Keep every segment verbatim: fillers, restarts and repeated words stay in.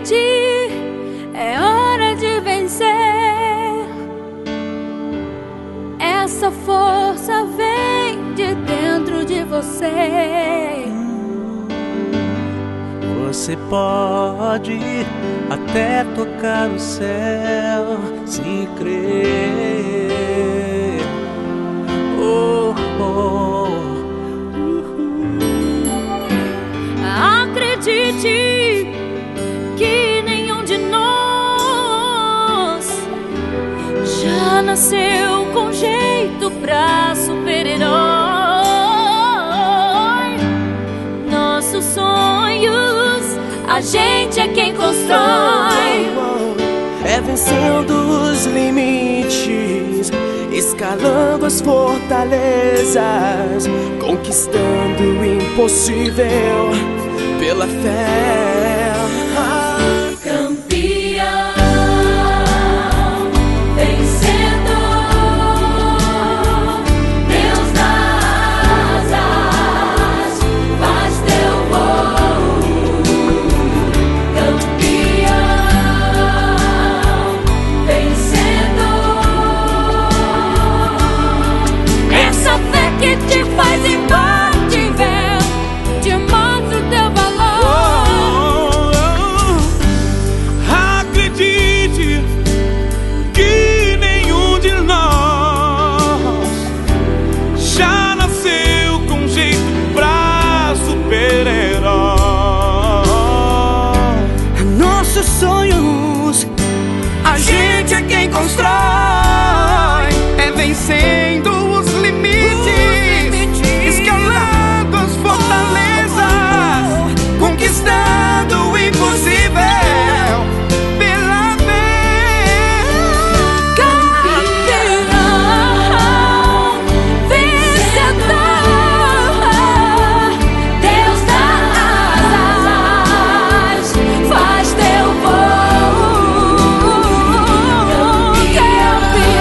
acredite, é hora de vencer. Essa força vem de dentro de você. Você pode até tocar o céu se crer. Oh, oh. Acredite que nenhum de nós já nasceu com jeito pra super-herói. Nossos sonhos a gente é quem constrói. É vencendo os limites, escalando as fortalezas, conquistando o impossível pela fé. Campeão, vencedor, Deus das asas, faz teu voo. Campeão, vencedor, essa fé que te faz imbatível, te mostra o teu valor. Acredite que nenhum de nós já nasceu com jeito pra super-herói. Nossos sonhos a gente é quem constrói. É vencendo os limites, escalando as fortalezas, conquistando o impossível pela fé. Campeão, vencedor, Deus das asas, faz teu voo. Campeão,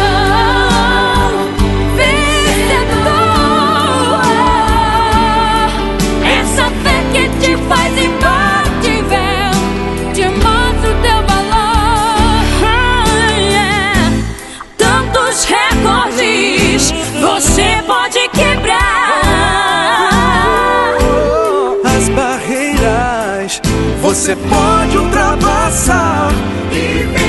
vencedor, essa fé que te faz imbatível, te mostra o teu valor. Yeah. Tantos recordes você pode quebrar. As barreiras você pode ultrapassar e